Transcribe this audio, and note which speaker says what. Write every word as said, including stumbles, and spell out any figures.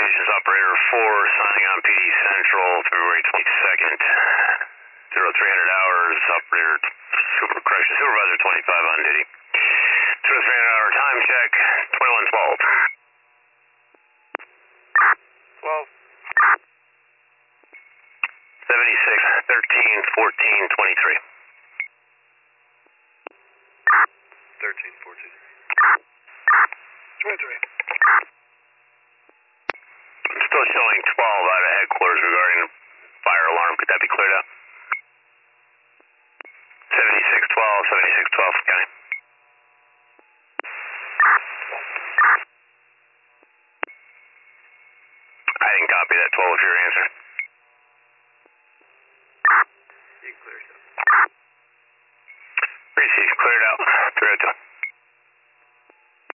Speaker 1: Communications Operator four, signing on P D Central, February twenty-second. zero three hundred hours, Operator, super, correction, Supervisor twenty-five on duty. zero three hundred hour time check, twenty-one twelve.
Speaker 2: twelve.
Speaker 1: seventy-six, thirteen, fourteen, twenty-three.
Speaker 2: thirteen, fourteen. twenty-three.
Speaker 1: I'm still showing twelve out of headquarters regarding the fire alarm. Could that be cleared up? seventy-six twelve, seventy-six twelve, County. I didn't copy that twelve if you're answering.
Speaker 2: You cleared it.
Speaker 1: Received, cleared out. three oh two.